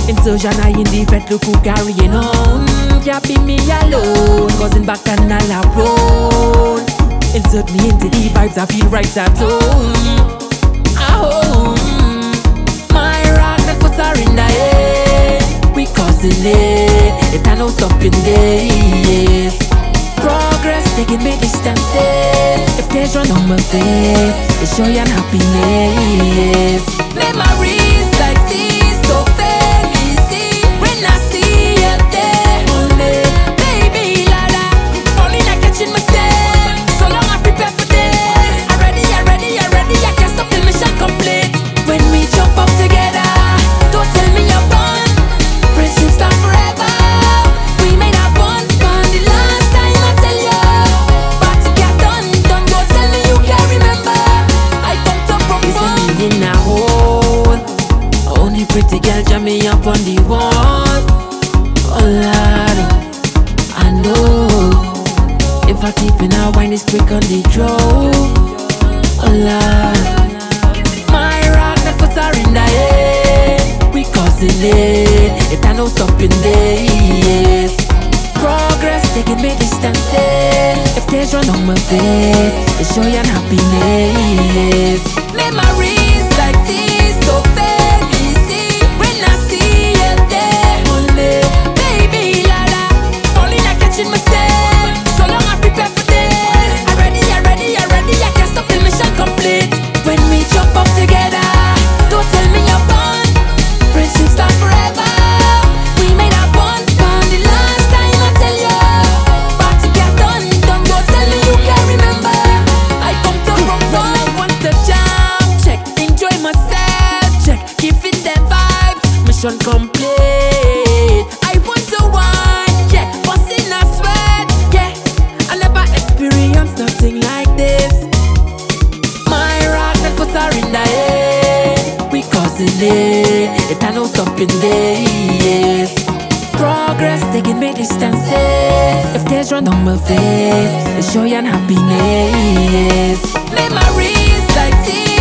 Insurgent I in the vet, look who carrying on. Can't be me alone, causing back and all around. Insert me into the vibes, I feel right at home. My rock that puts her in the air. We causing it, it ain't no stopping this. Progress taking me distances. If tears run on my face, it's joy and happiness. Memories like these don't fail me, see. When I see you there, only baby la la, only not catching myself. So long I prepare for this. I'm ready, I can't stop till mission complete. When we jump up together, don't tell me you're gone. Friendships last forever. We made a bond the last time I tell you. But to get done, don't go tell me you can't remember. I come to propose. You see me in a hole. Only pretty girl jam me up on the wall. Oh Lord, I know. If I keep in a wine is quick on the draw. Oh Lord, my rock that puts her in the air. We causing it ain't no stopping this. Progress taking me distances. If tears run on my face, it's joy and happiness. Memories like these don't fail me, see. When I see you there, only baby la la, only not catching myself. So long I prepare for this. I'm ready, I can't stop till mission complete. When we jump up together, don't tell me you're gone. Friendships last forever. We made a bond the last time I tell you. But to get done, don't go tell me you can't remember. I come to propose. I want to jam, check, enjoy myself, check, give it the vibes, mission complete. I want to wine, yeah, busting a sweat, yeah. I never experienced nothing like this. My rock that puts her in the air. We causing it ain't no stopping this. Progress taking me distances. If tears run on my face, it's joy and happiness. Memories like these